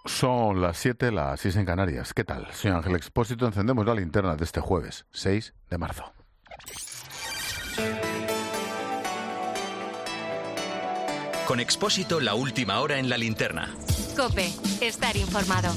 Son las 7, las 6 en Canarias. ¿Qué tal? Soy Ángel Expósito. Encendemos la linterna de este jueves, 6 de marzo. Con Expósito, la última hora en la linterna. COPE. Estar informado.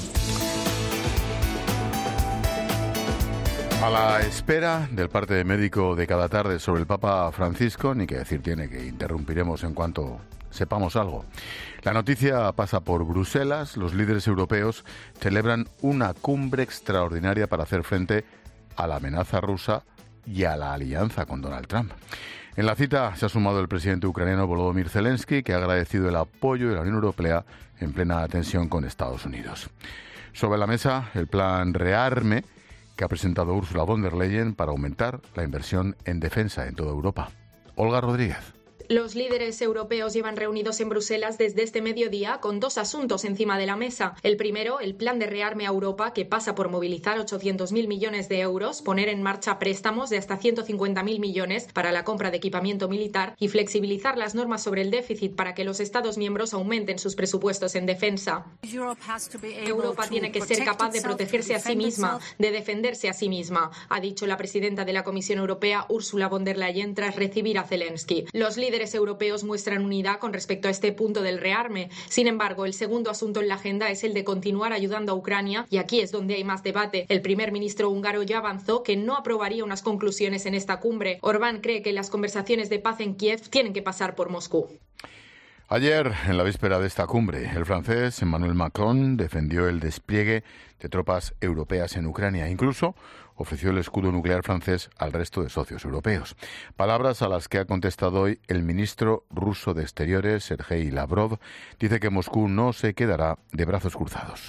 A la espera del parte médico de cada tarde sobre el Papa Francisco, ni que decir tiene que interrumpiremos en cuanto sepamos algo. La noticia pasa por Bruselas. Los líderes europeos celebran una cumbre extraordinaria para hacer frente a la amenaza rusa y a la alianza con Donald Trump. En la cita se ha sumado el presidente ucraniano Volodymyr Zelensky, que ha agradecido el apoyo de la Unión Europea en plena tensión con Estados Unidos. Sobre la mesa, el plan Rearme, que ha presentado Ursula von der Leyen para aumentar la inversión en defensa en toda Europa. Olga Rodríguez. Los líderes europeos llevan reunidos en Bruselas desde este mediodía con dos asuntos encima de la mesa. El primero, el plan de rearme a Europa, que pasa por movilizar 800.000 millones de euros, poner en marcha préstamos de hasta 150.000 millones para la compra de equipamiento militar y flexibilizar las normas sobre el déficit para que los Estados miembros aumenten sus presupuestos en defensa. Europa tiene que ser capaz de protegerse a sí misma, de defenderse a sí misma, ha dicho la presidenta de la Comisión Europea, Ursula von der Leyen, tras recibir a Zelensky. Los líderes europeos muestran unidad con respecto a este punto del rearme. Sin embargo, el segundo asunto en la agenda es el de continuar ayudando a Ucrania, y aquí es donde hay más debate. El primer ministro húngaro ya avanzó que no aprobaría unas conclusiones en esta cumbre. Orbán cree que las conversaciones de paz en Kiev tienen que pasar por Moscú. Ayer, en la víspera de esta cumbre, el francés Emmanuel Macron defendió el despliegue de tropas europeas en Ucrania. Incluso ofreció el escudo nuclear francés al resto de socios europeos. Palabras a las que ha contestado hoy el ministro ruso de Exteriores, Sergei Lavrov. Dice que Moscú no se quedará de brazos cruzados.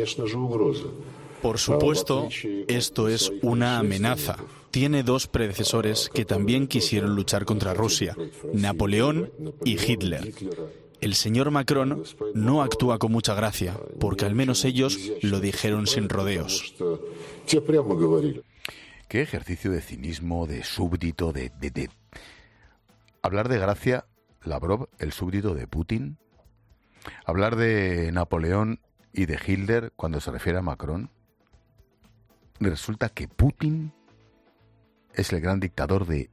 Por supuesto, esto es una amenaza. Tiene dos predecesores que también quisieron luchar contra Rusia, Napoleón y Hitler. El señor Macron no actúa con mucha gracia, porque al menos ellos lo dijeron sin rodeos. Qué ejercicio de cinismo, de súbdito, de... Hablar de gracia, Lavrov, el súbdito de Putin. Hablar de Napoleón y de Hitler cuando se refiere a Macron. Resulta que Putin es el gran dictador de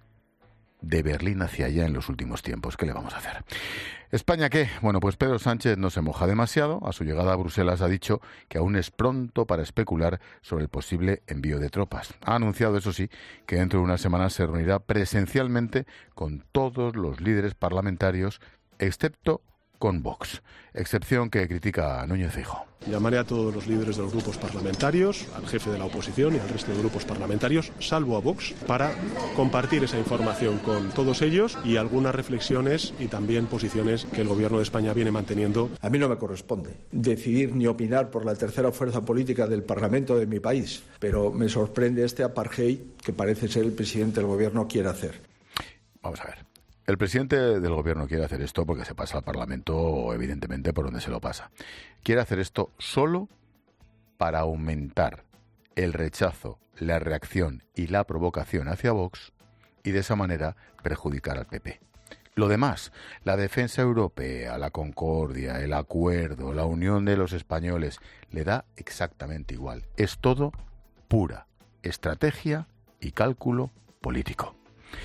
Berlín hacia allá en los últimos tiempos. ¿Qué le vamos a hacer? ¿España qué? Bueno, pues Pedro Sánchez no se moja demasiado. A su llegada a Bruselas ha dicho que aún es pronto para especular sobre el posible envío de tropas. Ha anunciado, eso sí, que dentro de unas semanas se reunirá presencialmente con todos los líderes parlamentarios, excepto con Vox, excepción que critica a Núñez Feijóo. Llamaré a todos los líderes de los grupos parlamentarios, al jefe de la oposición y al resto de grupos parlamentarios, salvo a Vox, para compartir esa información con todos ellos y algunas reflexiones y también posiciones que el Gobierno de España viene manteniendo. A mí no me corresponde decidir ni opinar por la tercera fuerza política del Parlamento de mi país, pero me sorprende este apartheid que parece ser el presidente del Gobierno quiere hacer. Vamos a ver. El presidente del gobierno quiere hacer esto porque se pasa al Parlamento, evidentemente, por donde se lo pasa. Quiere hacer esto solo para aumentar el rechazo, la reacción y la provocación hacia Vox y de esa manera perjudicar al PP. Lo demás, la defensa europea, la concordia, el acuerdo, la unión de los españoles, le da exactamente igual. Es todo pura estrategia y cálculo político.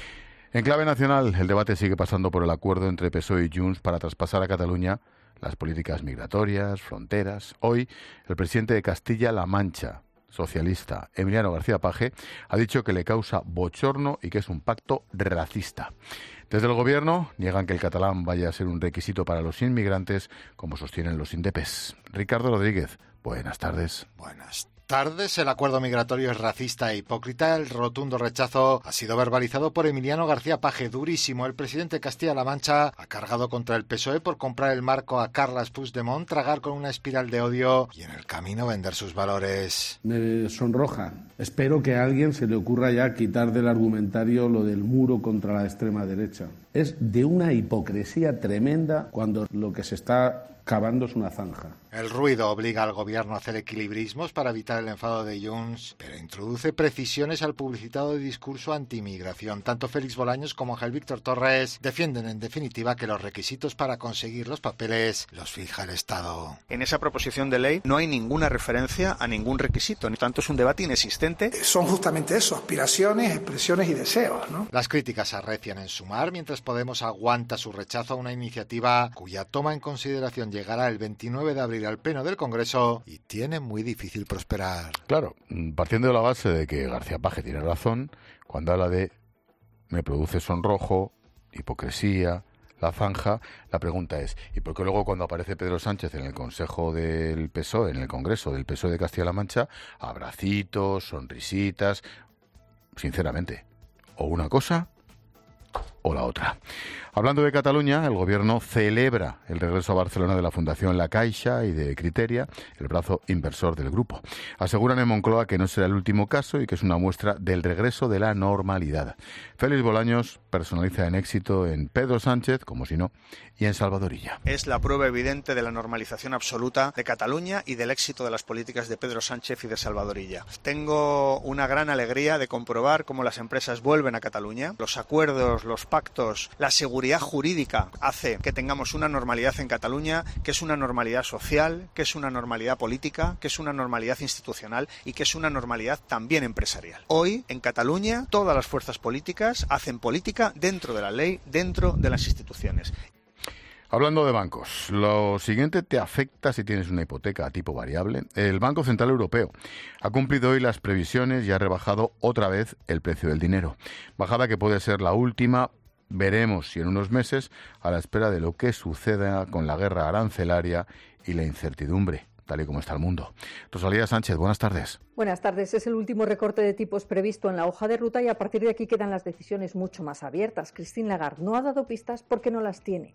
En clave nacional, el debate sigue pasando por el acuerdo entre PSOE y Junts para traspasar a Cataluña las políticas migratorias, fronteras. Hoy, el presidente de Castilla-La Mancha, socialista, Emiliano García Paje, ha dicho que le causa bochorno y que es un pacto racista. Desde el gobierno niegan que el catalán vaya a ser un requisito para los inmigrantes, como sostienen los indepes. Ricardo Rodríguez, buenas tardes. Buenas tardes. El acuerdo migratorio es racista e hipócrita. El rotundo rechazo ha sido verbalizado por Emiliano García Paje. Durísimo. El presidente de Castilla-La Mancha ha cargado contra el PSOE por comprar el marco a Carles Puigdemont, tragar con una espiral de odio y en el camino vender sus valores. Me sonroja. Espero que a alguien se le ocurra ya quitar del argumentario lo del muro contra la extrema derecha. Es de una hipocresía tremenda cuando lo que se está cavándose una zanja. El ruido obliga al gobierno a hacer equilibrismos para evitar el enfado de Junts, pero introduce precisiones al publicitado discurso anti-inmigración. Tanto Félix Bolaños como Ángel Víctor Torres defienden en definitiva que los requisitos para conseguir los papeles los fija el Estado. En esa proposición de ley no hay ninguna referencia a ningún requisito, ni tanto es un debate inexistente. Son justamente eso, aspiraciones, expresiones y deseos, ¿no? Las críticas se arrecian en Sumar, mientras Podemos aguanta su rechazo a una iniciativa cuya toma en consideración llegará el 29 de abril al Pleno del Congreso y tiene muy difícil prosperar. Claro, partiendo de la base de que García Paje tiene razón cuando habla de me produce sonrojo, hipocresía, la zanja, la pregunta es, ¿y por qué luego cuando aparece Pedro Sánchez en el Consejo del PSOE, en el Congreso del PSOE de Castilla-La Mancha, abracitos, sonrisitas? Sinceramente, o una cosa o la otra. Hablando de Cataluña, el Gobierno celebra el regreso a Barcelona de la Fundación La Caixa y de Criteria, el brazo inversor del grupo. Aseguran en Moncloa que no será el último caso y que es una muestra del regreso de la normalidad. Félix Bolaños personaliza en éxito en Pedro Sánchez, como si no, y en Salvador Illa. Es la prueba evidente de la normalización absoluta de Cataluña y del éxito de las políticas de Pedro Sánchez y de Salvador Illa. Tengo una gran alegría de comprobar cómo las empresas vuelven a Cataluña. Los acuerdos, los pactos, la seguridad jurídica hace que tengamos una normalidad en Cataluña, que es una normalidad social, que es una normalidad política, que es una normalidad institucional y que es una normalidad también empresarial. Hoy, en Cataluña, todas las fuerzas políticas hacen política dentro de la ley, dentro de las instituciones. Hablando de bancos, lo siguiente te afecta si tienes una hipoteca a tipo variable. El Banco Central Europeo ha cumplido hoy las previsiones y ha rebajado otra vez el precio del dinero. Bajada que puede ser la última. Veremos si en unos meses, a la espera de lo que suceda con la guerra arancelaria y la incertidumbre, tal y como está el mundo. Rosalía Sánchez, buenas tardes. Buenas tardes. Es el último recorte de tipos previsto en la hoja de ruta y a partir de aquí quedan las decisiones mucho más abiertas. Christine Lagarde no ha dado pistas porque no las tiene.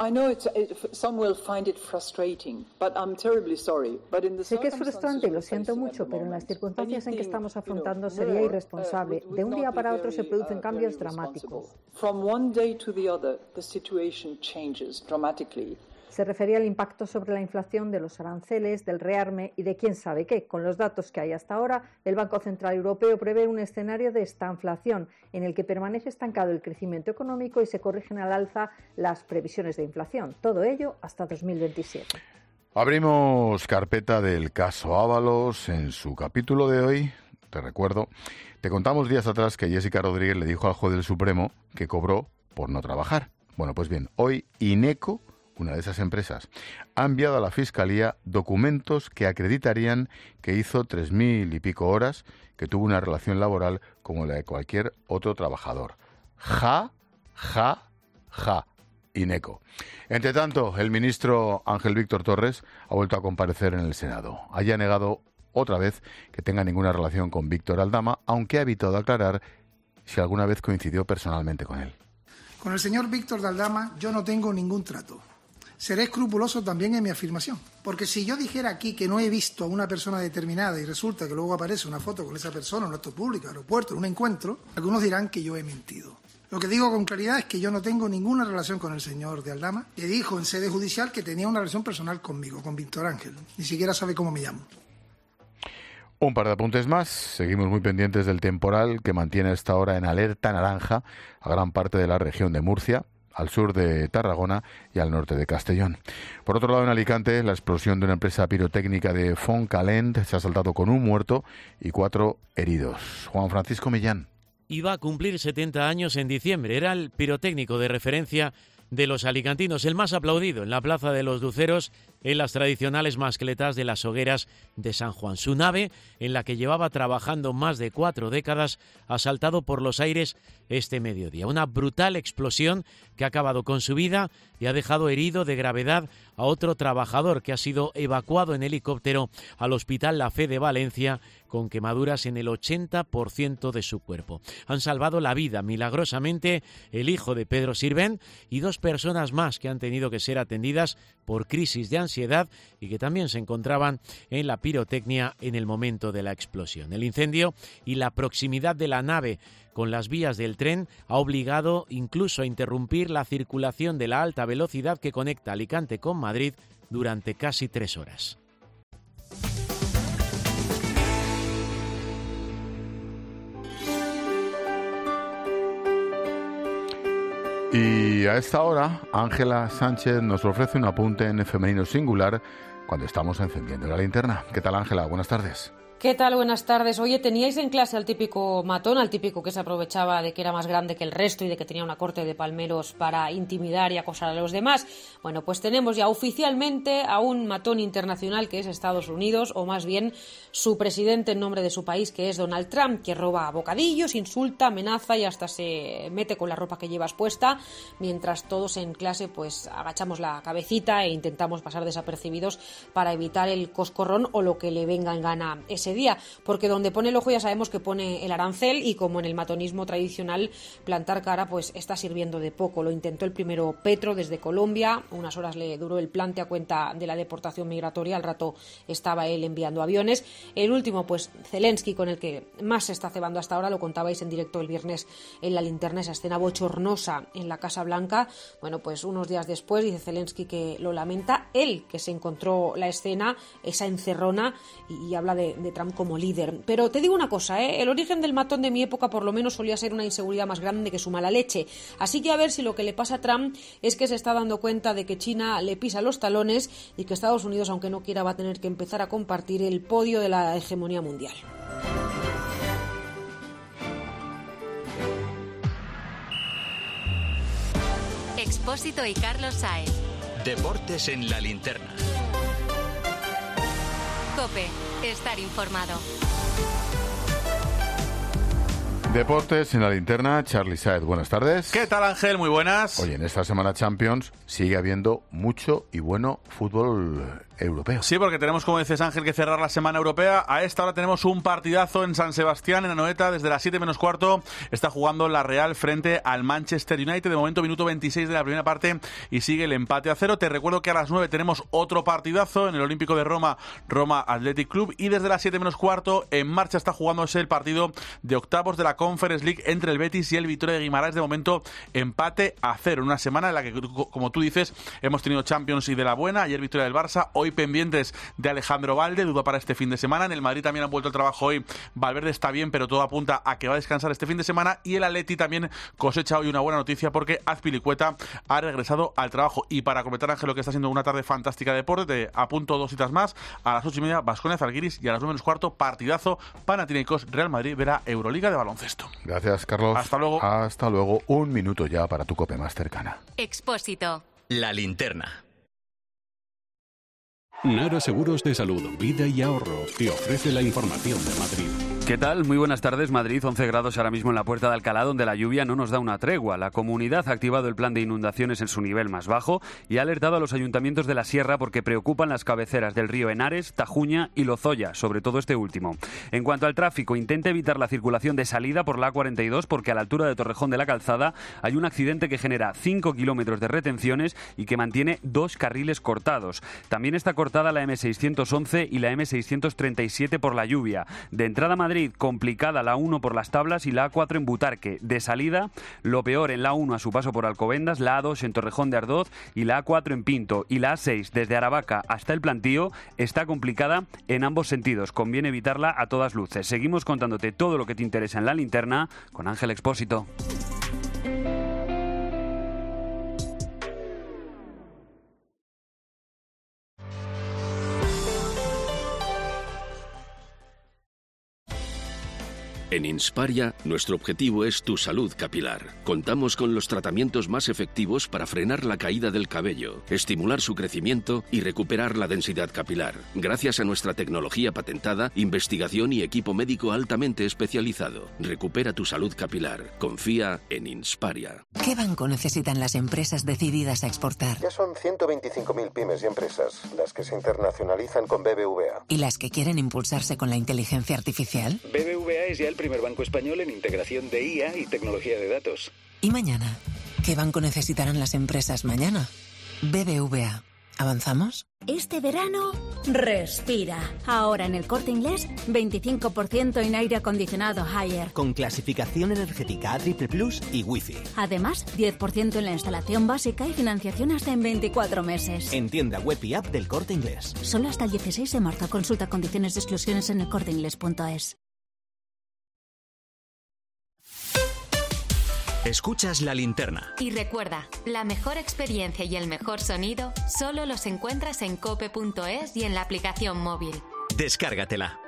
Sé que es frustrante y lo siento mucho, pero en las circunstancias en que estamos afrontando sería irresponsable. De un día para otro se producen cambios dramáticos. Se refería al impacto sobre la inflación de los aranceles, del rearme y de quién sabe qué. Con los datos que hay hasta ahora, el Banco Central Europeo prevé un escenario de estanflación en el que permanece estancado el crecimiento económico y se corrigen al alza las previsiones de inflación. Todo ello hasta 2027. Abrimos carpeta del caso Ábalos. En su capítulo de hoy, te recuerdo, te contamos días atrás que Jessica Rodríguez le dijo al juez del Supremo que cobró por no trabajar. Bueno, pues bien, hoy Ineco, una de esas empresas, ha enviado a la Fiscalía documentos que acreditarían que hizo 3.000 y pico horas, que tuvo una relación laboral como la de cualquier otro trabajador. Ja, Ineco. Entre tanto, el ministro Ángel Víctor Torres ha vuelto a comparecer en el Senado. Haya negado otra vez que tenga ninguna relación con Víctor Aldama, aunque ha evitado aclarar si alguna vez coincidió personalmente con él. Con el señor Víctor de Aldama yo no tengo ningún trato. Seré escrupuloso también en mi afirmación. Porque si yo dijera aquí que no he visto a una persona determinada y resulta que luego aparece una foto con esa persona en un acto público, aeropuerto, en un encuentro, algunos dirán que yo he mentido. Lo que digo con claridad es que yo no tengo ninguna relación con el señor de Aldama. Le dijo en sede judicial que tenía una relación personal conmigo, con Víctor Ángel. Ni siquiera sabe cómo me llamo. Un par de apuntes más. Seguimos muy pendientes del temporal que mantiene a esta hora en alerta naranja a gran parte de la región de Murcia, al sur de Tarragona y al norte de Castellón. Por otro lado, en Alicante, la explosión de una empresa pirotécnica de Fontcalent se ha saltado con un muerto y 4 heridos. Juan Francisco Millán. Iba a cumplir 70 años en diciembre. Era el pirotécnico de referencia de los alicantinos, el más aplaudido en la Plaza de los Luceros, en las tradicionales mascletas de las hogueras de San Juan. Su nave, en la que llevaba trabajando más de 4 décadas, ha saltado por los aires este mediodía. Una brutal explosión que ha acabado con su vida y ha dejado herido de gravedad a otro trabajador que ha sido evacuado en helicóptero al Hospital La Fe de Valencia con quemaduras en el 80% de su cuerpo. Han salvado la vida milagrosamente el hijo de Pedro Sirvent y 2 personas más que han tenido que ser atendidas por crisis de ansiedad y que también se encontraban en la pirotecnia en el momento de la explosión. El incendio y la proximidad de la nave con las vías del tren ha obligado incluso a interrumpir la circulación de la alta velocidad que conecta Alicante con Madrid durante casi 3 horas. Y a esta hora, Ángela Sánchez nos ofrece un apunte en femenino singular cuando estamos encendiendo la linterna. ¿Qué tal, Ángela? Buenas tardes. ¿Qué tal? Buenas tardes. Oye, ¿teníais en clase al típico matón, al típico que se aprovechaba de que era más grande que el resto y de que tenía una corte de palmeros para intimidar y acosar a los demás? Bueno, pues tenemos ya oficialmente a un matón internacional que es Estados Unidos, o más bien su presidente en nombre de su país, que es Donald Trump, que roba bocadillos, insulta, amenaza y hasta se mete con la ropa que llevas puesta, mientras todos en clase pues agachamos la cabecita e intentamos pasar desapercibidos para evitar el coscorrón o lo que le venga en gana ese día, porque donde pone el ojo ya sabemos que pone el arancel, y como en el matonismo tradicional, plantar cara pues está sirviendo de poco. Lo intentó el primero Petro desde Colombia, unas horas le duró el plante a cuenta de la deportación migratoria, al rato estaba él enviando aviones. El último, pues Zelensky, con el que más se está cebando hasta ahora, lo contabais en directo el viernes en la linterna, esa escena bochornosa en la Casa Blanca. Bueno, pues unos días después dice Zelensky que lo lamenta, él que se encontró la escena, esa encerrona, y habla de Trump como líder. Pero te digo una cosa, el origen del matón de mi época por lo menos solía ser una inseguridad más grande que su mala leche. Así que a ver si lo que le pasa a Trump es que se está dando cuenta de que China le pisa los talones y que Estados Unidos, aunque no quiera, va a tener que empezar a compartir el podio de la hegemonía mundial. Expósito y Carlos Sáenz. Deportes en la linterna. COPE. Estar informado. Deportes en la linterna, Charly Sáenz. Buenas tardes. ¿Qué tal, Ángel? Muy buenas. Oye, en esta semana Champions sigue habiendo mucho y bueno fútbol europeo. Sí, porque tenemos, como dices, Ángel, que cerrar la semana europea. A esta hora tenemos un partidazo en San Sebastián, en Anoeta, desde las 7 menos cuarto. Está jugando la Real frente al Manchester United. De momento, minuto 26 de la primera parte y sigue el empate a 0. Te recuerdo que a las 9 tenemos otro partidazo en el Olímpico de Roma, Roma Athletic Club. Y desde las 7 menos cuarto, en marcha está jugándose el partido de octavos de la Conference League entre el Betis y el Vitória de Guimarães. De momento, empate a 0. En una semana en la que, como tú dices, hemos tenido Champions y de la buena. Ayer victoria del Barça, hoy pendientes de Alejandro Valde, duda para este fin de semana. En el Madrid también han vuelto al trabajo hoy. Valverde está bien, pero todo apunta a que va a descansar este fin de semana. Y el Atleti también cosecha hoy una buena noticia, porque Azpilicueta ha regresado al trabajo. Y para completar, Ángel, lo que está siendo una tarde fantástica de deporte, te apunto 2 citas más. A las 8:30, Baskonia Zalgiris, y a las 9 menos cuarto, partidazo Panathinaikos Real Madrid, verá Euroliga de baloncesto. Gracias, Carlos. Hasta luego. Hasta luego. Un minuto ya para tu COPE más cercana. Expósito. La linterna. Nara Seguros de Salud, Vida y Ahorro te ofrece la información de Madrid. ¿Qué tal? Muy buenas tardes. Madrid, 11 grados ahora mismo en la Puerta de Alcalá, donde la lluvia no nos da una tregua. La comunidad ha activado el plan de inundaciones en su nivel más bajo y ha alertado a los ayuntamientos de la Sierra porque preocupan las cabeceras del río Henares, Tajuña y Lozoya, sobre todo este último. En cuanto al tráfico, intente evitar la circulación de salida por la A42 porque a la altura de Torrejón de la Calzada hay un accidente que genera 5 kilómetros de retenciones y que mantiene 2 carriles cortados. También está cortada la M611 y la M637 por la lluvia. De entrada a Madrid, complicada la 1 por las Tablas y la A4 en Butarque. De salida, lo peor en la 1 a su paso por Alcobendas, la A2 en Torrejón de Ardoz y la A4 en Pinto. Y la A6 desde Aravaca hasta el Plantío está complicada en ambos sentidos. Conviene evitarla a todas luces. Seguimos contándote todo lo que te interesa en la linterna con Ángel Expósito. En Insparia, nuestro objetivo es tu salud capilar. Contamos con los tratamientos más efectivos para frenar la caída del cabello, estimular su crecimiento y recuperar la densidad capilar. Gracias a nuestra tecnología patentada, investigación y equipo médico altamente especializado. Recupera tu salud capilar. Confía en Insparia. ¿Qué banco necesitan las empresas decididas a exportar? Ya son 125.000 pymes y empresas las que se internacionalizan con BBVA. ¿Y las que quieren impulsarse con la inteligencia artificial? BBVA es ya el primer banco español en integración de IA y tecnología de datos. ¿Y mañana? ¿Qué banco necesitarán las empresas mañana? BBVA. ¿Avanzamos? Este verano, respira. Ahora en El Corte Inglés, 25% en aire acondicionado Haier. Con clasificación energética A++ y Wi-Fi. Además, 10% en la instalación básica y financiación hasta en 24 meses. En tienda web y app del Corte Inglés. Solo hasta el 16 de marzo. Consulta condiciones y exclusiones en elcorteinglés.es. Escuchas La Linterna. Y recuerda, la mejor experiencia y el mejor sonido solo los encuentras en cope.es y en la aplicación móvil. Descárgatela.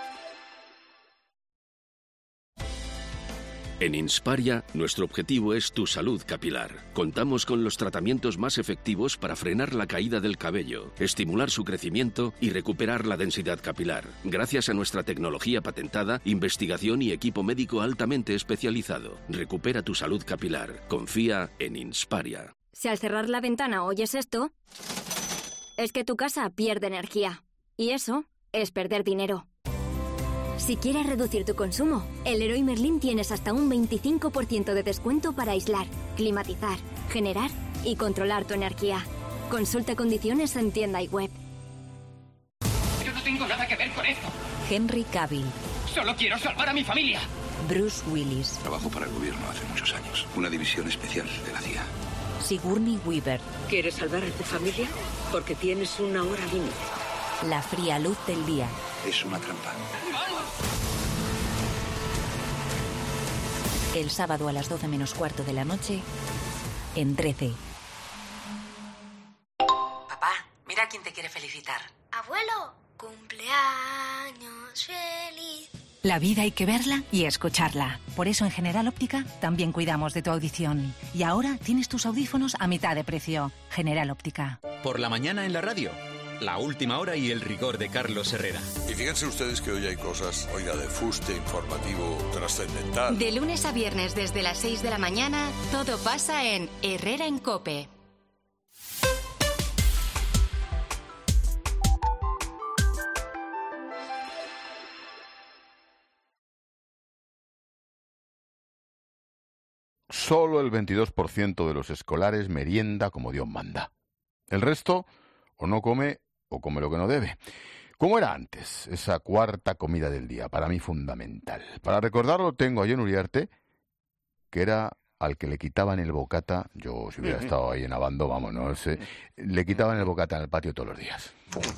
En Insparia, nuestro objetivo es tu salud capilar. Contamos con los tratamientos más efectivos para frenar la caída del cabello, estimular su crecimiento y recuperar la densidad capilar, gracias a nuestra tecnología patentada, investigación y equipo médico altamente especializado. Recupera tu salud capilar. Confía en Insparia. Si al cerrar la ventana oyes esto, es que tu casa pierde energía. Y eso es perder dinero. Si quieres reducir tu consumo, en Leroy Merlin tienes hasta un 25% de descuento para aislar, climatizar, generar y controlar tu energía. Consulta condiciones en tienda y web. Yo no tengo nada que ver con esto. Henry Cavill. Solo quiero salvar a mi familia. Bruce Willis. Trabajo para el gobierno hace muchos años. Una división especial de la CIA. Sigourney Weaver. ¿Quieres salvar a tu familia? Porque tienes una hora límite. La fría luz del día. Es una trampa. El sábado a las 12 menos cuarto de la noche, en 13. Papá, mira quién te quiere felicitar. Abuelo, cumpleaños feliz. La vida hay que verla y escucharla. Por eso en General Óptica también cuidamos de tu audición. Y ahora tienes tus audífonos a mitad de precio. General Óptica. Por la mañana en la radio. La última hora y el rigor de Carlos Herrera. Y fíjense ustedes que hoy hay cosas, de fuste informativo trascendental. De lunes a viernes desde las 6 de la mañana, todo pasa en Herrera en COPE. Solo el 22% de los escolares merienda como Dios manda. El resto o no come o come lo que no debe. ¿Cómo era antes esa cuarta comida del día? Para mí fundamental. Para recordarlo tengo a John Uriarte, que era al que le quitaban el bocata. Yo, si hubiera estado ahí en Abando, le quitaban el bocata en el patio todos los días.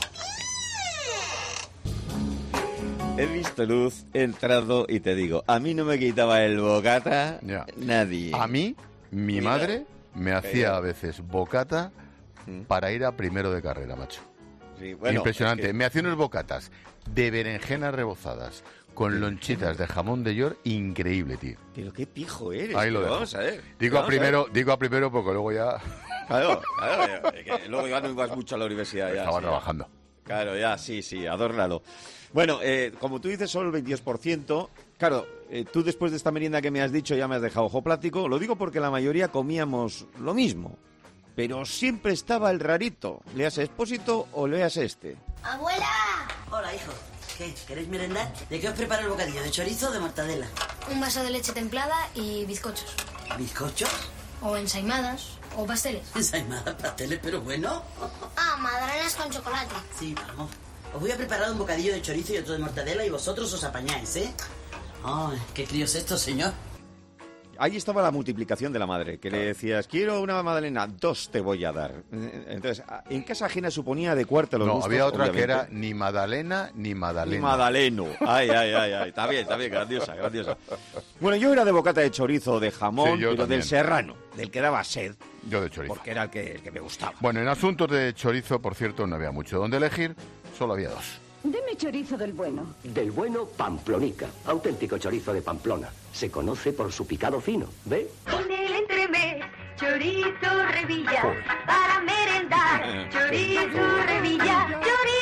He visto luz, he entrado y te digo, a mí no me quitaba el bocata nadie. A mí, mi madre me hacía a veces bocata para ir a primero de carrera, macho. Sí, bueno, impresionante. Es que... Me hacía unos bocatas de berenjenas rebozadas con lonchitas de jamón de york, increíble, tío. Pero qué pijo eres. Ahí lo dejo. Vamos a ver. Digo a primero porque luego ya... Claro, que luego ya no ibas mucho a la universidad. Ya, estaba trabajando. Claro, ya, sí, adórnalo. Bueno, como tú dices, solo el 22%. Claro, tú después de esta merienda que me has dicho ya me has dejado ojo plático. Lo digo porque la mayoría comíamos lo mismo. Pero siempre estaba el rarito. ¿Leas Expósito o leas este? ¡Abuela! Hola, hijo. ¿Qué? ¿Queréis merendar? ¿De qué os preparo el bocadillo? ¿De chorizo o de mortadela? Un vaso de leche templada y bizcochos. ¿Bizcochos? O ensaimadas. O pasteles. Ensaimadas, pasteles, pero bueno. Ah, magdalenas con chocolate. Sí, vamos. Os voy a preparar un bocadillo de chorizo y otro de mortadela y vosotros os apañáis, ¿eh? Ay, qué crío es esto, señor. Ahí estaba la multiplicación de la madre, que le decías, quiero una magdalena, 2 te voy a dar. Entonces, en casa ajena suponía adecuarte a los gustos. No, había otra obviamente. que era ni Madalena ni Madalena. Ni Madaleno. Ay. Está bien, grandiosa. Bueno, yo era de bocata de chorizo, de jamón, pero también. Del serrano, del que daba sed. Yo de chorizo. Porque era el que me gustaba. Bueno, en asuntos de chorizo, por cierto, no había mucho donde elegir, solo había 2. Deme chorizo del bueno. Del bueno Pamplonica, auténtico chorizo de Pamplona. Se conoce por su picado fino, ¿ve? Con el entremés, chorizo revilla, para merendar. Chorizo revilla,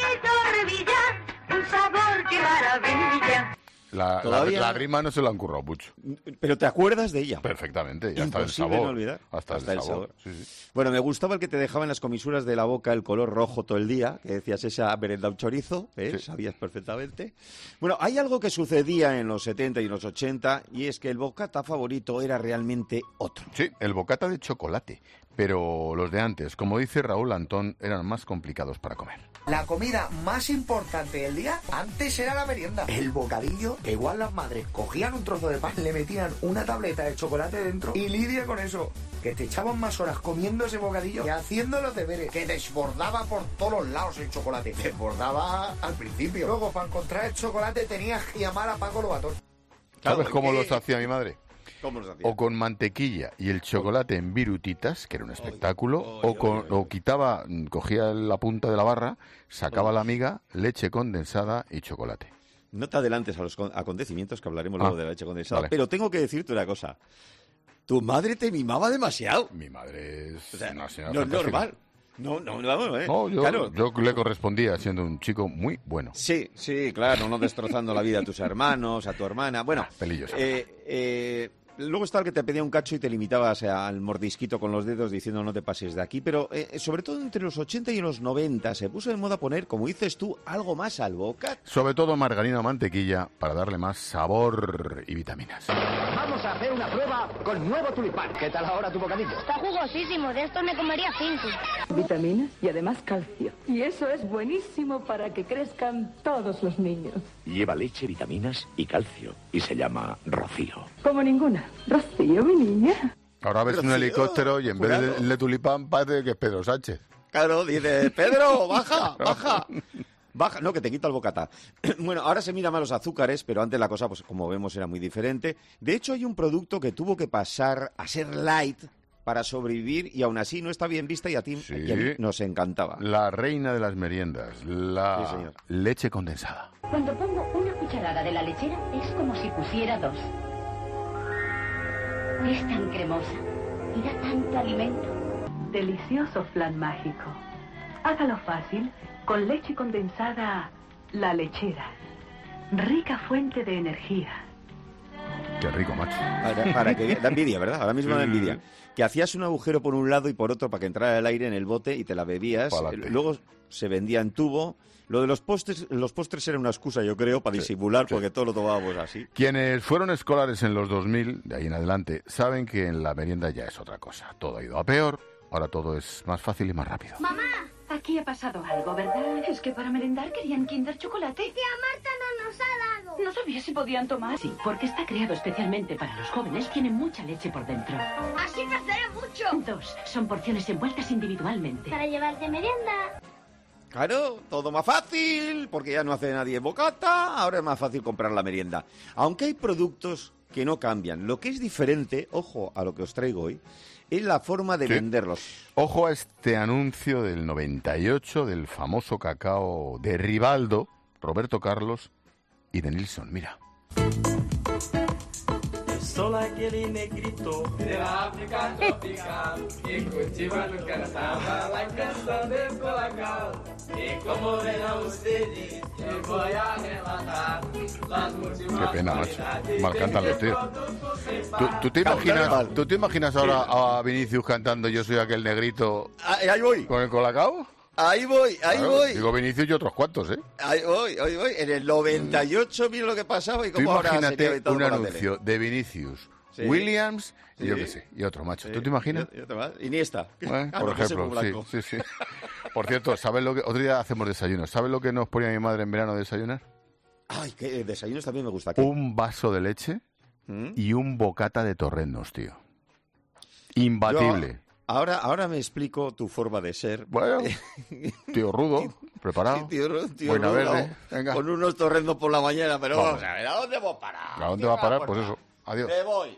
un sabor que maravilla. La rima no se la han currado mucho. Pero te acuerdas de ella. Perfectamente, ya está el Imposible sabor. no olvidar. Hasta el sabor. Sí. Bueno, me gustaba el que te dejaba en las comisuras de la boca el color rojo todo el día, que decías esa merenda un chorizo, sí. Sabías perfectamente. Bueno, hay algo que sucedía en los 70 y los 80, y es que el bocata favorito era realmente otro. Sí, el bocata de chocolate. Pero los de antes, como dice Raúl Antón, eran más complicados para comer. La comida más importante del día antes era la merienda. El bocadillo, que igual las madres cogían un trozo de pan, le metían una tableta de chocolate dentro y lidia con eso. Que te echaban más horas comiendo ese bocadillo que haciendo los deberes. Que desbordaba por todos los lados el chocolate. Desbordaba al principio. Luego, para encontrar el chocolate, tenías que llamar a Paco Lobatón. ¿Sabes cómo los hacía mi madre? ¿Cómo los hacía? O con mantequilla y el chocolate en virutitas, que era un espectáculo, o quitaba, cogía la punta de la barra, sacaba la miga, leche condensada y chocolate. No te adelantes a los acontecimientos, que hablaremos luego de la leche condensada, pero tengo que decirte una cosa. Tu madre te mimaba demasiado. Mi madre es una señora no es normal. Yo le correspondía siendo un chico muy bueno. Sí, claro, no destrozando la vida a tus hermanos, a tu hermana. Bueno, pelillos. Luego está el que te pedía un cacho y te limitabas al mordisquito con los dedos diciendo no te pases de aquí, pero sobre todo entre los 80 y los 90 se puso de moda poner, como dices tú, algo más al bocata. Sobre todo margarina o mantequilla para darle más sabor y vitaminas. Vamos a hacer una prueba con nuevo tulipán. ¿Qué tal ahora tu bocadillo? Está jugosísimo, de esto me comería 5. Vitaminas y además calcio. Y eso es buenísimo para que crezcan todos los niños. Lleva leche, vitaminas y calcio. Y se llama Rocío. Como ninguna. Rocío, mi niña. Ahora ves un helicóptero y en vez de tulipán parece que es Pedro Sánchez. Claro, dice, Pedro, baja. Baja, no, que te quita el bocata. Bueno, ahora se mira más los azúcares, pero antes la cosa, pues como vemos, era muy diferente. De hecho, hay un producto que tuvo que pasar a ser light para sobrevivir y aún así no está bien vista y a ti y a mí nos encantaba. La reina de las meriendas, la leche condensada. Cuando pongo una cucharada de la lechera es como si pusiera 2. Es tan cremosa y da tanto alimento. Delicioso flan mágico. Hágalo fácil con leche condensada La Lechera. Rica fuente de energía. Qué rico, macho. Para que da envidia, ¿verdad? Ahora mismo da envidia. Que hacías un agujero por un lado y por otro para que entrara el aire en el bote y te la bebías. Luego se vendía en tubo. Lo de los postres era una excusa, yo creo, para disimular, porque todo lo tomábamos así. Quienes fueron escolares en los 2000, de ahí en adelante, saben que en la merienda ya es otra cosa. Todo ha ido a peor, ahora todo es más fácil y más rápido. ¡Mamá! Aquí ha pasado algo, ¿verdad? Es que para merendar querían Kinder Chocolate. Tía Marta no nos ha dado. No sabía si podían tomar. Sí, porque está creado especialmente para los jóvenes. Tiene mucha leche por dentro. Así crecerá mucho. 2, son porciones envueltas individualmente. Para llevar de merienda. Claro, todo más fácil, porque ya no hace nadie bocata, ahora es más fácil comprar la merienda. Aunque hay productos que no cambian. Lo que es diferente, ojo a lo que os traigo hoy, es la forma de venderlos. Ojo a este anuncio del 98 del famoso cacao de Rivaldo, Roberto Carlos y de Nilsson. Mira. Solo aquele negrito de la África tropical que cultiva no cantaba la canción del Colacao. Y como ven a ustedes, yo voy a arrebatar las últimas. Qué pena, macho. Mal cantan los tíos. ¿Tú te imaginas ahora a Vinicius cantando Yo soy aquel negrito ahí voy con el Colacao? Ahí voy. Digo Vinicius y otros cuantos, ¿eh? Ahí voy. En el 98 mira lo que pasaba y cómo ahora imagínate un anuncio de Vinicius, Williams y yo qué sé, y otro, macho. ¿Tú te imaginas? Iniesta. Por ejemplo, sí. Por cierto, ¿sabes lo que...? Otro día hacemos desayunos. ¿Sabes lo que nos ponía mi madre en verano a desayunar? Ay, que desayunos también me gusta. Un vaso de leche y un bocata de torrendos, tío. Imbatible. Ahora me explico tu forma de ser. Bueno, tío rudo, preparado, tío buena rudo, verde, venga. Con unos torrendos por la mañana, pero vamos a ver, ¿a dónde voy a parar? ¿A dónde va a parar? Pues eso, adiós. Me voy.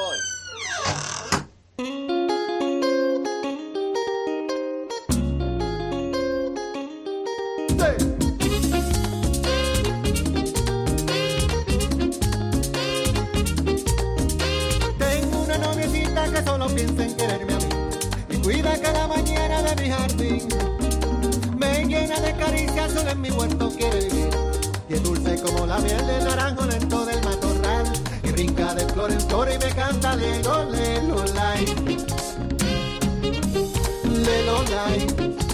Tengo una noviecita que solo piensa en quererme a mí. Cuida cada mañana de mi jardín, me llena de caricias, solo en mi huerto quiere vivir. Y es dulce como la miel del naranjo lento del matorral, y brinca de flor en flor y me canta lelo, lelo, lai. Lelo, lai.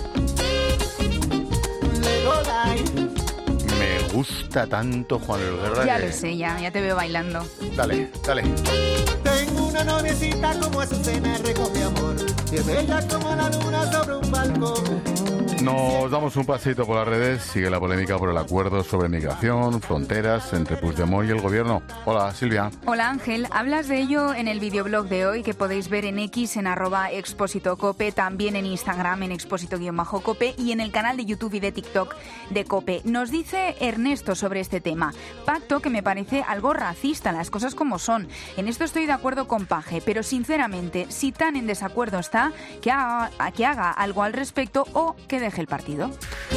Lelo, lai. Me gusta tanto Juan Luis Guerra. Ya lo sé, ya te veo bailando. Dale. Tengo una una noviecita como Azucena recoge amor y es bella como la luna sobre un balcón. Nos damos un pasito por las redes. Sigue la polémica por el acuerdo sobre migración, fronteras entre Puigdemont y el gobierno. Hola, Silvia. Hola, Ángel. Hablas de ello en el videoblog de hoy que podéis ver en X en @expósito_cope, también en Instagram en expósito_cope y en el canal de YouTube y de TikTok de Cope. Nos dice Ernesto sobre este tema. Pacto que me parece algo racista, las cosas como son. En esto estoy de acuerdo con Paje, pero sinceramente, si tan en desacuerdo está, que haga algo al respecto o que deje el partido.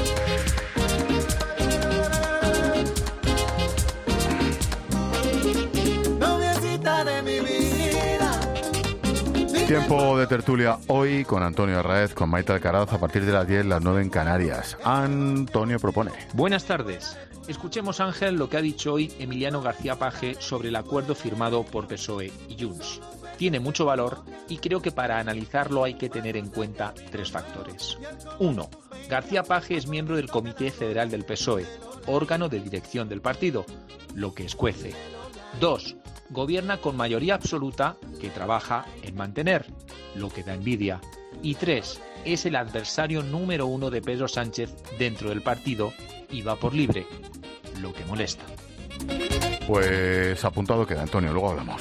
Noviecita de mi vida. Tiempo de tertulia hoy con Antonio Arraez, con Maite Alcaraz, a partir de las 10, las 9 en Canarias. Antonio propone. Buenas tardes. Escuchemos, Ángel, lo que ha dicho hoy Emiliano García Paje sobre el acuerdo firmado por PSOE y Junts. Tiene mucho valor y creo que para analizarlo hay que tener en cuenta 3 factores. 1. García Paje es miembro del Comité Federal del PSOE, órgano de dirección del partido, lo que escuece. 2. Gobierna con mayoría absoluta que trabaja en mantener, lo que da envidia. Y 3. Es el adversario número 1 de Pedro Sánchez dentro del partido y va por libre, lo que molesta. Pues apuntado queda, Antonio, luego hablamos.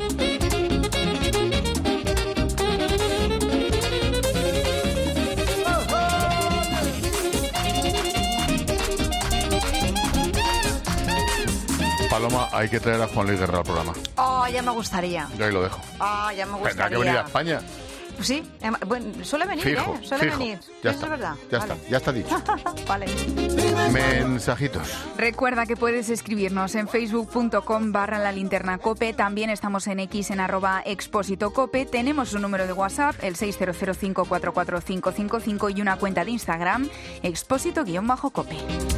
Paloma, hay que traer a Juan Luis Guerra al programa. Oh, ya me gustaría. Yo ahí lo dejo. Ya me gustaría. Tendrá que venir a España. Pues sí, bueno, suele venir, fijo, suele fijo. venir. Ya Eso está, es verdad. ya Vale. está, ya está dicho. Vale. Mensajitos. Recuerda que puedes escribirnos en facebook.com/lalinternacope. También estamos en X en @expósitocope. Tenemos un número de WhatsApp, el 600544555 y una cuenta de Instagram, expósito_cope.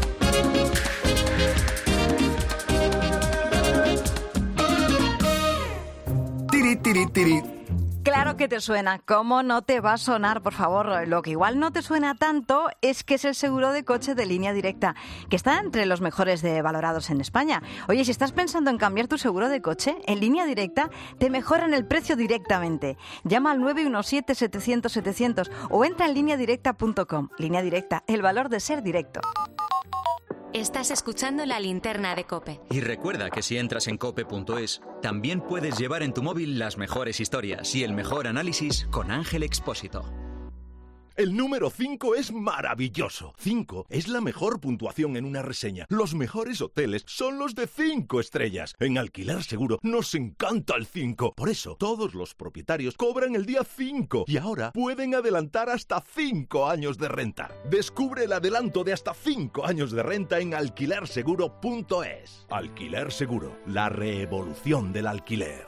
Tiri, tiri, tiri. Claro que te suena. ¿Cómo no te va a sonar, por favor? Lo que igual no te suena tanto es que es el seguro de coche de Línea Directa, que está entre los mejores valorados en España. Oye, si estás pensando en cambiar tu seguro de coche, en Línea Directa te mejoran el precio directamente. Llama al 917-700-700 o entra en lineadirecta.com. Línea Directa, el valor de ser directo. Estás escuchando La Linterna de COPE. Y recuerda que si entras en cope.es, también puedes llevar en tu móvil las mejores historias y el mejor análisis con Ángel Expósito. El número 5 es maravilloso. 5 es la mejor puntuación en una reseña. Los mejores hoteles son los de 5 estrellas. En Alquiler Seguro nos encanta el 5. Por eso, todos los propietarios cobran el día 5 y ahora pueden adelantar hasta 5 años de renta. Descubre el adelanto de hasta 5 años de renta en alquilerseguro.es. Alquiler Seguro, la revolución del alquiler.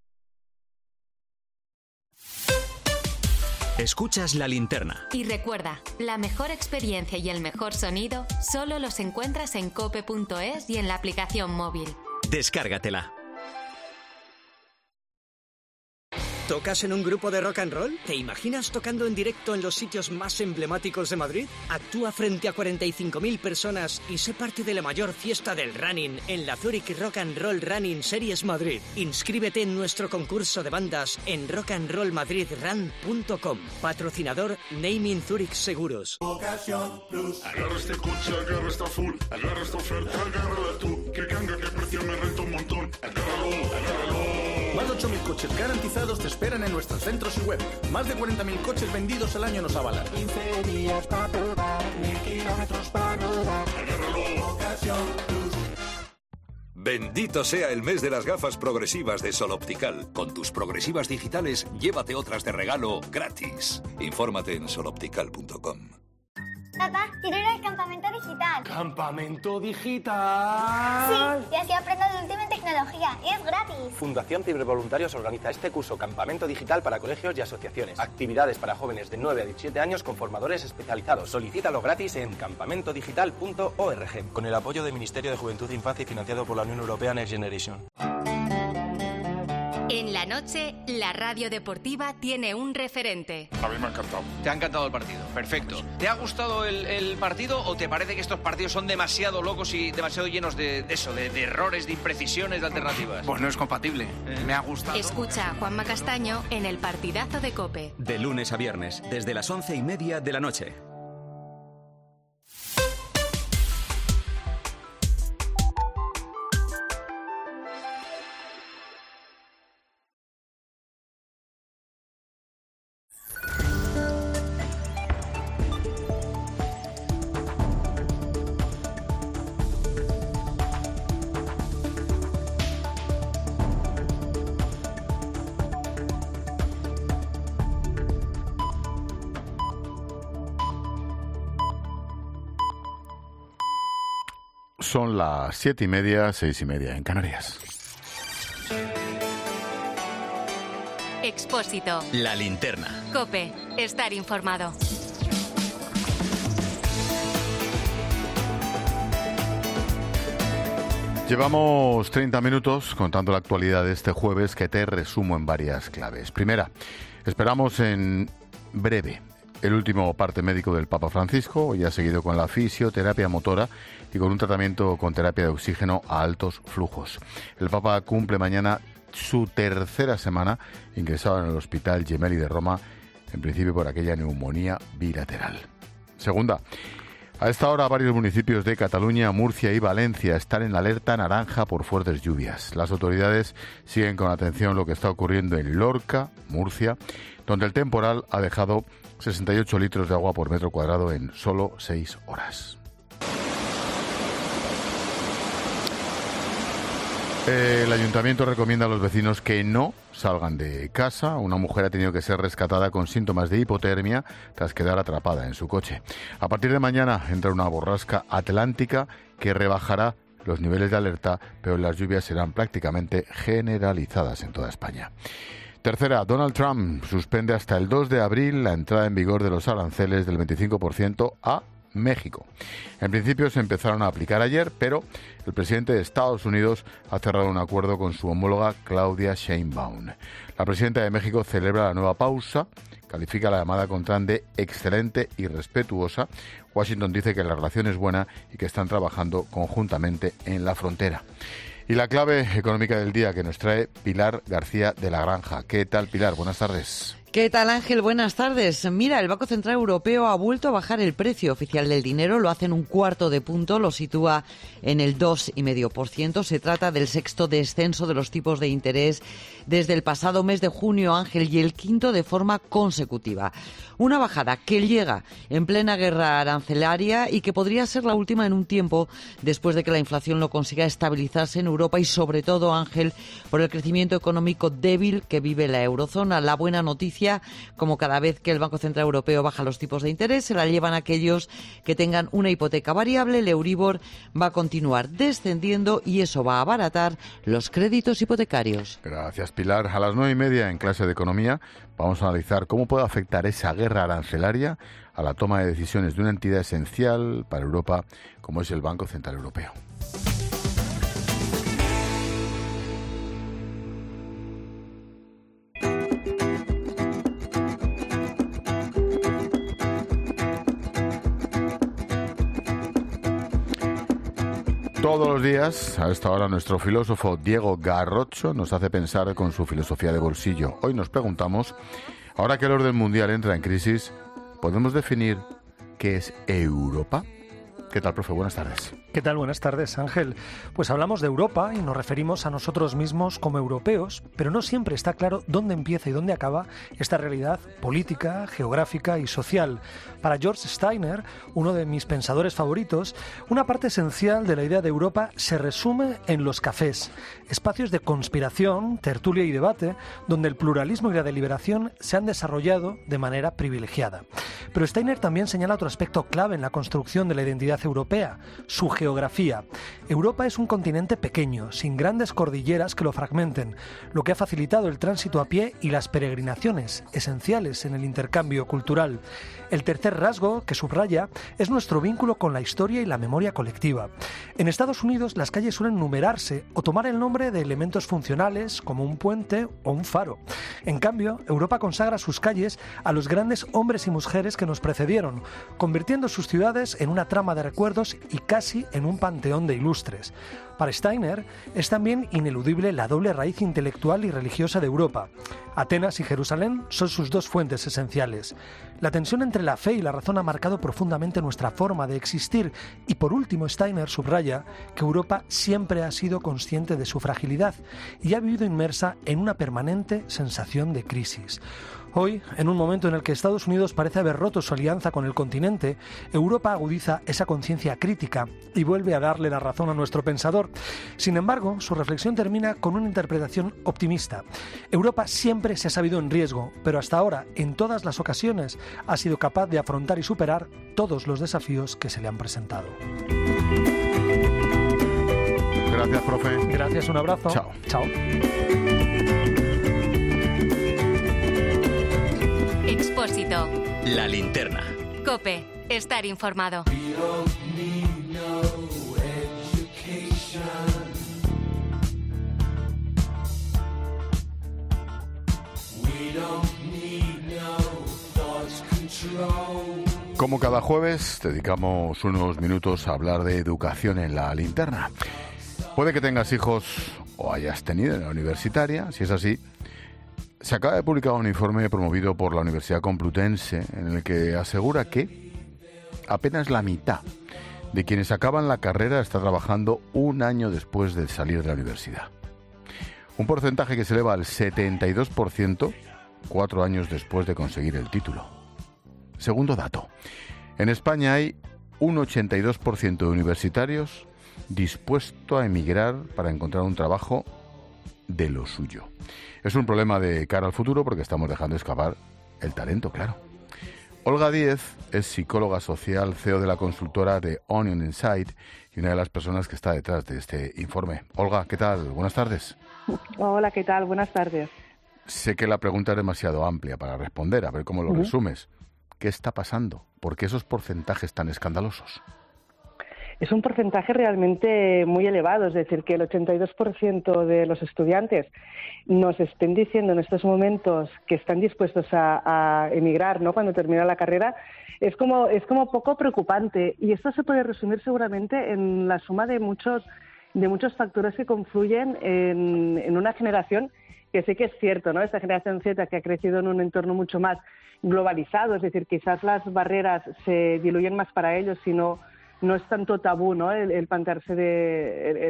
Escuchas La Linterna. Y recuerda, la mejor experiencia y el mejor sonido solo los encuentras en cope.es y en la aplicación móvil. Descárgatela. ¿Tocas en un grupo de rock and roll? ¿Te imaginas tocando en directo en los sitios más emblemáticos de Madrid? Actúa frente a 45.000 personas y sé parte de la mayor fiesta del running en la Zurich Rock and Roll Running Series Madrid. Inscríbete en nuestro concurso de bandas en rockandrollmadridrun.com. Patrocinador Naming Zurich Seguros. Ocasión Plus. Agarra este coche, agarra esta full, agarra esta oferta, agárrala tú. Que canga, que precio me renta un montón. Agárralo, agárralo. Más de 8.000 coches garantizados te esperan en nuestros centros y web. Más de 40.000 coches vendidos al año nos avalan. 15 días para probar, 1.000 kilómetros para rodar. Agárralo, Ocasión Plus. Bendito sea el mes de las gafas progresivas de Sol Optical. Con tus progresivas digitales, llévate otras de regalo gratis. Infórmate en soloptical.com. Papá, quiero ir al campamento digital. ¿Campamento digital? Sí, y así aprendo de última tecnología. Y es gratis. Fundación Cibervoluntarios organiza este curso Campamento Digital para colegios y asociaciones. Actividades para jóvenes de 9 a 17 años con formadores especializados. Solicítalo gratis en campamentodigital.org. Con el apoyo del Ministerio de Juventud e Infancia y financiado por la Unión Europea Next Generation. En La la noche, la radio deportiva tiene un referente. A mí me ha encantado. Te ha encantado el partido, perfecto. ¿Te ha gustado el partido o te parece que estos partidos son demasiado locos y demasiado llenos de errores, de imprecisiones, de alternativas? Pues no es compatible. Me ha gustado. Escucha a Juanma Castaño en El Partidazo de COPE. De lunes a viernes, desde las 11:30 de la noche. Son las 7:30, 6:30 en Canarias. Expósito. La linterna. COPE. Estar informado. Llevamos 30 minutos contando la actualidad de este jueves, que te resumo en varias claves. Primera, esperamos en breve el último parte médico del Papa Francisco. Hoy ha seguido con la fisioterapia motora y con un tratamiento con terapia de oxígeno a altos flujos. El Papa cumple mañana su tercera semana ingresado en el Hospital Gemelli de Roma, en principio por aquella neumonía bilateral. Segunda, a esta hora varios municipios de Cataluña, Murcia y Valencia están en alerta naranja por fuertes lluvias. Las autoridades siguen con atención lo que está ocurriendo en Lorca, Murcia, donde el temporal ha dejado 68 litros de agua por metro cuadrado en solo 6 horas. El ayuntamiento recomienda a los vecinos que no salgan de casa. Una mujer ha tenido que ser rescatada con síntomas de hipotermia tras quedar atrapada en su coche. A partir de mañana entra una borrasca atlántica que rebajará los niveles de alerta, pero las lluvias serán prácticamente generalizadas en toda España. Tercera, Donald Trump suspende hasta el 2 de abril la entrada en vigor de los aranceles del 25% a México. En principio se empezaron a aplicar ayer, pero el presidente de Estados Unidos ha cerrado un acuerdo con su homóloga Claudia Sheinbaum. La presidenta de México celebra la nueva pausa, califica la llamada con Trump de excelente y respetuosa. Washington dice que la relación es buena y que están trabajando conjuntamente en la frontera. Y la clave económica del día que nos trae Pilar García de la Granja. ¿Qué tal, Pilar? Buenas tardes. ¿Qué tal, Ángel? Buenas tardes. Mira, el Banco Central Europeo ha vuelto a bajar el precio oficial del dinero, lo hace en 1/4 de punto, lo sitúa en el 2,5%. Se trata del sexto descenso de los tipos de interés desde el pasado mes de junio, Ángel, y el quinto de forma consecutiva. Una bajada que llega en plena guerra arancelaria y que podría ser la última en un tiempo después de que la inflación no consiga estabilizarse en Europa y, sobre todo, Ángel, por el crecimiento económico débil que vive la eurozona. La buena noticia, como cada vez que el Banco Central Europeo baja los tipos de interés, se la llevan aquellos que tengan una hipoteca variable. El Euribor va a continuar descendiendo y eso va a abaratar los créditos hipotecarios. Gracias, Pilar. A las 9:30 en clase de Economía vamos a analizar cómo puede afectar esa guerra arancelaria a la toma de decisiones de una entidad esencial para Europa como es el Banco Central Europeo. Todos los días, a esta hora, nuestro filósofo Diego Garrocho nos hace pensar con su filosofía de bolsillo. Hoy nos preguntamos, ahora que el orden mundial entra en crisis, ¿podemos definir qué es Europa? ¿Qué tal, profe? Buenas tardes. ¿Qué tal? Buenas tardes, Ángel. Pues hablamos de Europa y nos referimos a nosotros mismos como europeos, pero no siempre está claro dónde empieza y dónde acaba esta realidad política, geográfica y social. Para George Steiner, uno de mis pensadores favoritos, una parte esencial de la idea de Europa se resume en los cafés, espacios de conspiración, tertulia y debate, donde el pluralismo y la deliberación se han desarrollado de manera privilegiada. Pero Steiner también señala otro aspecto clave en la construcción de la identidad europea, su geografía. Europa es un continente pequeño, sin grandes cordilleras que lo fragmenten, lo que ha facilitado el tránsito a pie y las peregrinaciones, esenciales en el intercambio cultural. El tercer rasgo que subraya es nuestro vínculo con la historia y la memoria colectiva. En Estados Unidos las calles suelen numerarse o tomar el nombre de elementos funcionales como un puente o un faro. En cambio, Europa consagra sus calles a los grandes hombres y mujeres que nos precedieron, convirtiendo sus ciudades en una trama de recuerdos y casi en un panteón de ilustres. Para Steiner es también ineludible la doble raíz intelectual y religiosa de Europa. Atenas y Jerusalén son sus dos fuentes esenciales. La tensión entre la fe y la razón ha marcado profundamente nuestra forma de existir y por último Steiner subraya que Europa siempre ha sido consciente de su fragilidad y ha vivido inmersa en una permanente sensación de crisis. Hoy, en un momento en el que Estados Unidos parece haber roto su alianza con el continente, Europa agudiza esa conciencia crítica y vuelve a darle la razón a nuestro pensador. Sin embargo, su reflexión termina con una interpretación optimista. Europa siempre se ha sabido en riesgo, pero hasta ahora, en todas las ocasiones, ha sido capaz de afrontar y superar todos los desafíos que se le han presentado. Gracias, profe. Gracias, un abrazo. Chao. Chao. Expósito. La linterna. COPE. Estar informado. Como cada jueves, dedicamos unos minutos a hablar de educación en la linterna. Puede que tengas hijos o hayas tenido en la universitaria. Si es así, se acaba de publicar un informe promovido por la Universidad Complutense en el que asegura que apenas la mitad de quienes acaban la carrera está trabajando un año después de salir de la universidad. Un porcentaje que se eleva al 72% 4 años después de conseguir el título. Segundo dato, en España hay un 82% de universitarios dispuesto a emigrar para encontrar un trabajo de lo suyo. Es un problema de cara al futuro porque estamos dejando escapar el talento, claro. Olga Díez es psicóloga social, CEO de la consultora de Onion Insight y una de las personas que está detrás de este informe. Olga, ¿qué tal? Buenas tardes. Hola, ¿qué tal? Buenas tardes. Sé que la pregunta es demasiado amplia para responder, a ver cómo lo resumes. ¿Qué está pasando? ¿Por qué esos porcentajes tan escandalosos? Es un porcentaje realmente muy elevado, es decir, que el 82% de los estudiantes nos estén diciendo en estos momentos que están dispuestos a emigrar, ¿no?, cuando termina la carrera, es como poco preocupante. Y esto se puede resumir seguramente en la suma de muchos factores que confluyen en una generación que sí que es cierto, ¿no? Esta generación Z que ha crecido en un entorno mucho más globalizado, es decir, quizás las barreras se diluyen más para ellos, sino no es tanto tabú, ¿no?, el plantearse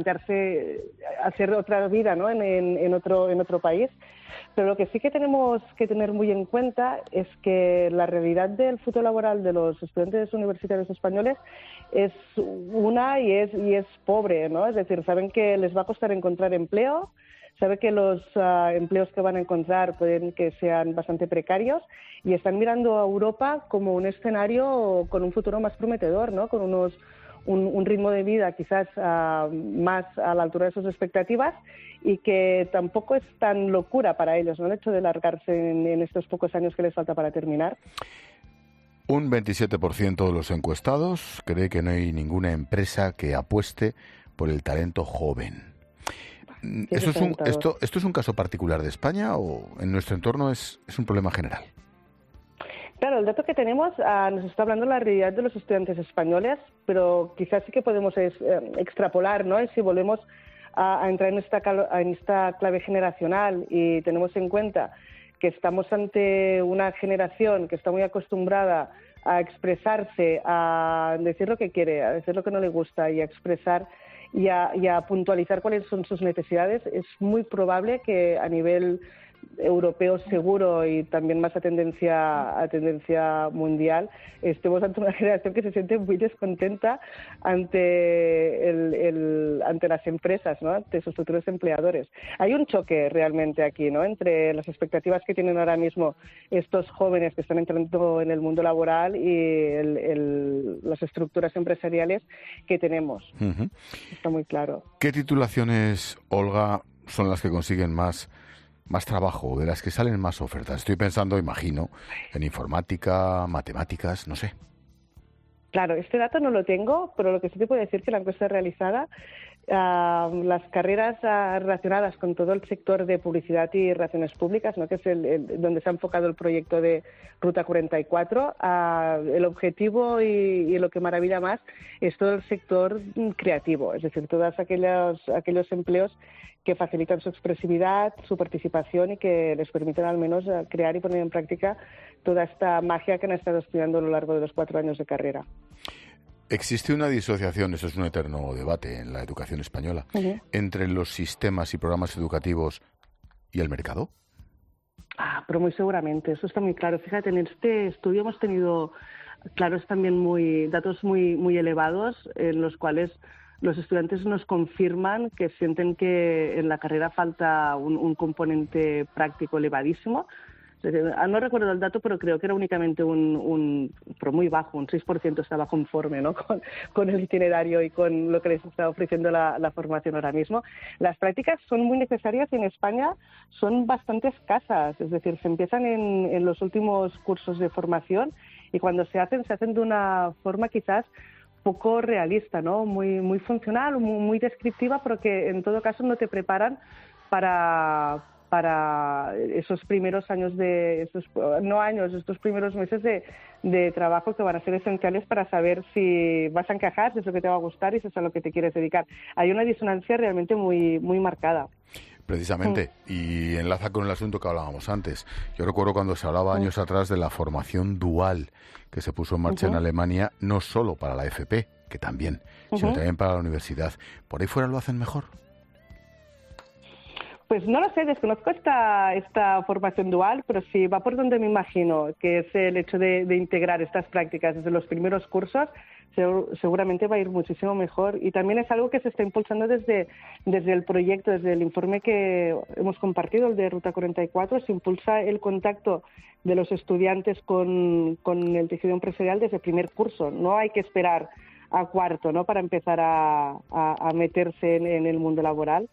hacer otra vida, ¿no?, en otro país. Pero lo que sí que tenemos que tener muy en cuenta es que la realidad del futuro laboral de los estudiantes universitarios españoles es una y es pobre, ¿no? Es decir, saben que les va a costar encontrar empleo, sabe que los empleos que van a encontrar pueden que sean bastante precarios y están mirando a Europa como un escenario con un futuro más prometedor, ¿no?, con un ritmo de vida quizás más a la altura de sus expectativas y que tampoco es tan locura para ellos, ¿no?, el hecho de largarse en estos pocos años que les falta para terminar. Un 27% de los encuestados cree que no hay ninguna empresa que apueste por el talento joven. ¿Esto es un caso particular de España o en nuestro entorno es un problema general? Claro, el dato que tenemos nos está hablando de la realidad de los estudiantes españoles, pero quizás sí que podemos extrapolar, ¿no? Y si volvemos a entrar en esta clave generacional y tenemos en cuenta que estamos ante una generación que está muy acostumbrada a expresarse, a decir lo que quiere, a decir lo que no le gusta y a expresar y a puntualizar cuáles son sus necesidades, es muy probable que a nivel europeo seguro y también más a tendencia mundial, estemos ante una generación que se siente muy descontenta ante ante las empresas, ¿no? Ante sus futuros empleadores. Hay un choque realmente aquí, ¿no? Entre las expectativas que tienen ahora mismo estos jóvenes que están entrando en el mundo laboral y las estructuras empresariales que tenemos. Uh-huh. Está muy claro. ¿Qué titulaciones, Olga, son las que consiguen más trabajo, de las que salen más ofertas? Estoy pensando, imagino, en informática, matemáticas, no sé. Claro, este dato no lo tengo, pero lo que sí te puedo decir que la encuesta realizada, las carreras relacionadas con todo el sector de publicidad y relaciones públicas, ¿no? Que es donde se ha enfocado el proyecto de Ruta 44, el objetivo y lo que maravilla más es todo el sector creativo, es decir, todos aquellos empleos que facilitan su expresividad, su participación y que les permiten al menos crear y poner en práctica toda esta magia que han estado estudiando a lo largo de los 4 años de carrera. Existe una disociación, eso es un eterno debate en la educación española, entre los sistemas y programas educativos y el mercado. Pero muy seguramente, eso está muy claro. Fíjate, en este estudio hemos tenido también datos muy elevados en los cuales los estudiantes nos confirman que sienten que en la carrera falta un componente práctico elevadísimo. No recuerdo el dato, pero creo que era únicamente pero muy bajo, un 6% estaba conforme, ¿no? con el itinerario y con lo que les está ofreciendo la formación ahora mismo. Las prácticas son muy necesarias y en España son bastante escasas, es decir, se empiezan en los últimos cursos de formación y cuando se hacen de una forma quizás poco realista, ¿no? Muy funcional, muy descriptiva, pero que en todo caso no te preparan para esos primeros años estos primeros meses de trabajo que van a ser esenciales para saber si vas a encajar, si es lo que te va a gustar y si es a lo que te quieres dedicar. Hay una disonancia realmente muy marcada. Precisamente, y enlaza con el asunto que hablábamos antes. Yo recuerdo cuando se hablaba años atrás de la formación dual que se puso en marcha en Alemania, no solo para la FP, que también, sino también para la universidad. ¿Por ahí fuera lo hacen mejor? Pues no lo sé, desconozco esta formación dual, pero sí va por donde me imagino, que es el hecho de integrar estas prácticas desde los primeros cursos, seguramente va a ir muchísimo mejor. Y también es algo que se está impulsando desde el proyecto, desde el informe que hemos compartido, el de Ruta 44, se impulsa el contacto de los estudiantes con el tejido empresarial desde el primer curso. No hay que esperar a cuarto, ¿no?, para empezar a meterse en el mundo laboral.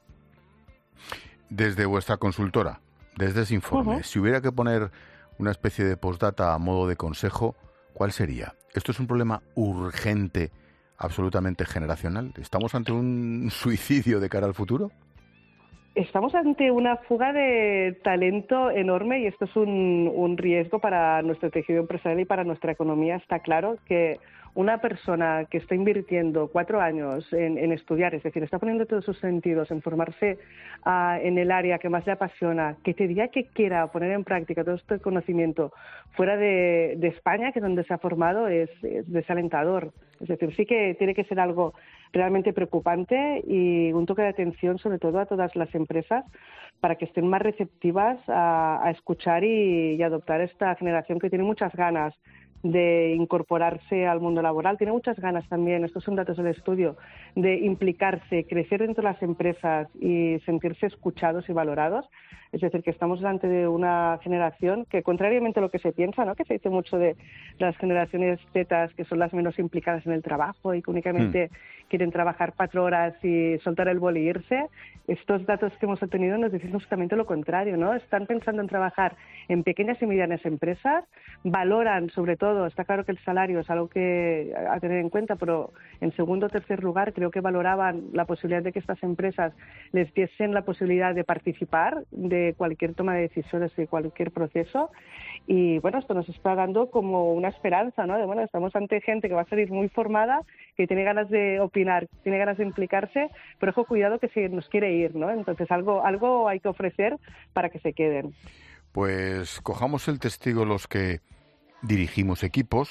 Desde vuestra consultora, desde ese informe, si hubiera que poner una especie de postdata a modo de consejo, ¿cuál sería? ¿Esto es un problema urgente, absolutamente generacional? ¿Estamos ante un suicidio de cara al futuro? Estamos ante una fuga de talento enorme y esto es un riesgo para nuestro tejido empresarial y para nuestra economía. Está claro que una persona que está invirtiendo 4 años en estudiar, es decir, está poniendo todos sus sentidos en formarse en el área que más le apasiona, que te diga que quiera poner en práctica todo este conocimiento fuera de España, que es donde se ha formado, es desalentador. Es decir, sí que tiene que ser algo realmente preocupante y un toque de atención sobre todo a todas las empresas para que estén más receptivas a escuchar y adoptar esta generación que tiene muchas ganas de incorporarse al mundo laboral, tiene muchas ganas también, estos son datos del estudio, de implicarse, crecer dentro de las empresas y sentirse escuchados y valorados. Es decir, que estamos delante de una generación que, contrariamente a lo que se piensa, ¿no?, que se dice mucho de las generaciones tetas, que son las menos implicadas en el trabajo y que únicamente quieren trabajar 4 horas y soltar el boli e irse, estos datos que hemos obtenido nos dicen justamente lo contrario, ¿no? Están pensando en trabajar en pequeñas y medianas empresas, valoran sobre todo, está claro que el salario es algo que a tener en cuenta, pero en segundo o tercer lugar creo que valoraban la posibilidad de que estas empresas les diesen la posibilidad de participar de cualquier toma de decisiones, de cualquier proceso. Y bueno, esto nos está dando como una esperanza, ¿no? De bueno, estamos ante gente que va a salir muy formada, que tiene ganas de opinar, tiene ganas de implicarse, pero ojo, cuidado que se nos quiere ir, ¿no? Entonces algo hay que ofrecer para que se queden. Pues cojamos el testigo los que dirigimos equipos,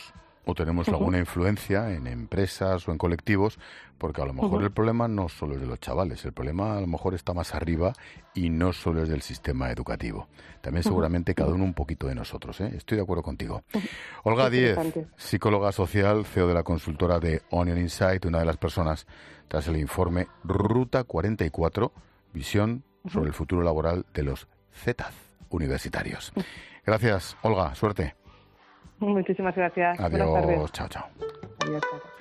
o tenemos alguna influencia en empresas o en colectivos, porque a lo mejor el problema no solo es de los chavales, el problema a lo mejor está más arriba y no solo es del sistema educativo. También seguramente cada uno un poquito de nosotros, ¿eh? Estoy de acuerdo contigo. Olga Díez, psicóloga social, CEO de la consultora de Onion Insight, una de las personas tras el informe Ruta 44, visión sobre el futuro laboral de los Zetas universitarios. Gracias, Olga, suerte. Muchísimas gracias. Adiós, Buenas tardes. Chao, chao. Adiós.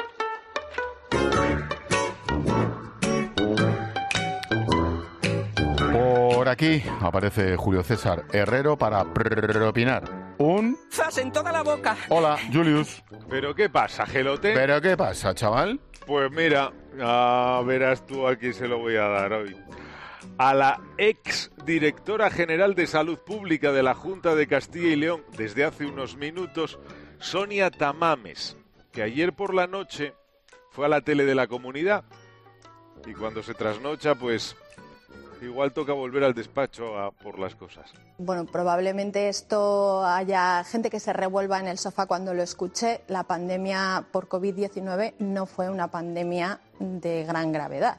Por aquí aparece Julio César Herrero para opinar. ¡Zas en toda la boca! Hola, Julius. ¿Pero qué pasa, Gelote? ¿Pero qué pasa, chaval? Pues mira, verás tú a quién se lo voy a dar hoy. A la ex directora general de Salud Pública de la Junta de Castilla y León desde hace unos minutos, Sonia Tamames, que ayer por la noche fue a la tele de la comunidad y cuando se trasnocha, pues igual toca volver al despacho a por las cosas. Bueno, probablemente esto haya gente que se revuelva en el sofá cuando lo escuche. La pandemia por COVID-19 no fue una pandemia de gran gravedad.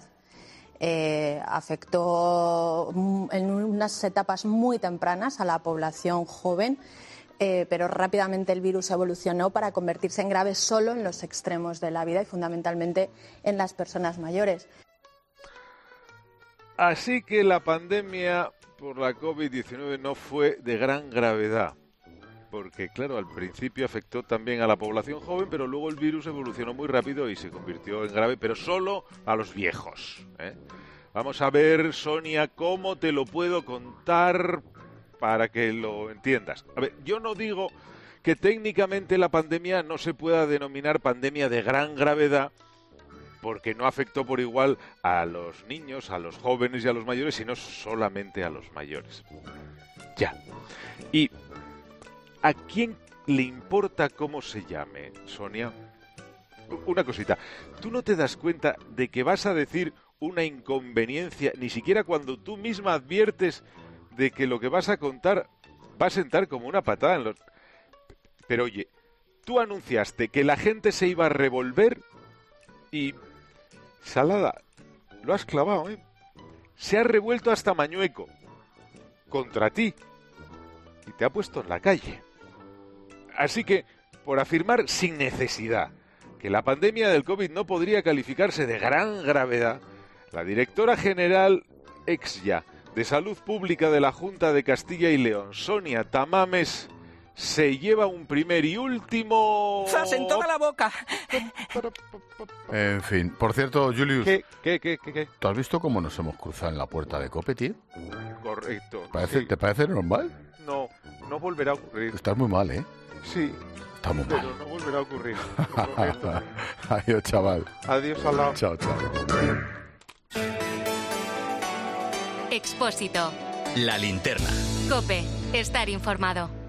Afectó en unas etapas muy tempranas a la población joven, pero rápidamente el virus evolucionó para convertirse en grave solo en los extremos de la vida y fundamentalmente en las personas mayores. Así que la pandemia por la COVID-19 no fue de gran gravedad, porque claro, al principio afectó también a la población joven, pero luego el virus evolucionó muy rápido y se convirtió en grave, pero solo a los viejos, ¿eh? Vamos a ver, Sonia, cómo te lo puedo contar para que lo entiendas. A ver, yo no digo que técnicamente la pandemia no se pueda denominar pandemia de gran gravedad, porque no afectó por igual a los niños, a los jóvenes y a los mayores, sino solamente a los mayores. Ya. ¿Y a quién le importa cómo se llame, Sonia? Una cosita. ¿Tú no te das cuenta de que vas a decir una inconveniencia, ni siquiera cuando tú misma adviertes de que lo que vas a contar va a sentar como una patada en los... Pero oye, tú anunciaste que la gente se iba a revolver y... Salada, lo has clavado, ¿eh? Se ha revuelto hasta Mañueco contra ti y te ha puesto en la calle. Así que, por afirmar sin necesidad que la pandemia del COVID no podría calificarse de gran gravedad, la directora general ex ya de Salud Pública de la Junta de Castilla y León, Sonia Tamames, se lleva un primer y último... ¡Zas en toda la boca! En fin, por cierto, Julius. ¿Qué? ¿Tú has visto cómo nos hemos cruzado en la puerta de COPE, tío? Correcto. Sí. ¿Te parece normal? No volverá a ocurrir. Estás muy mal, ¿eh? Sí. Está muy mal. Pero no volverá a ocurrir. Adiós, chaval. Adiós, al lado. Chao. Expósito. La linterna. COPE. Estar informado.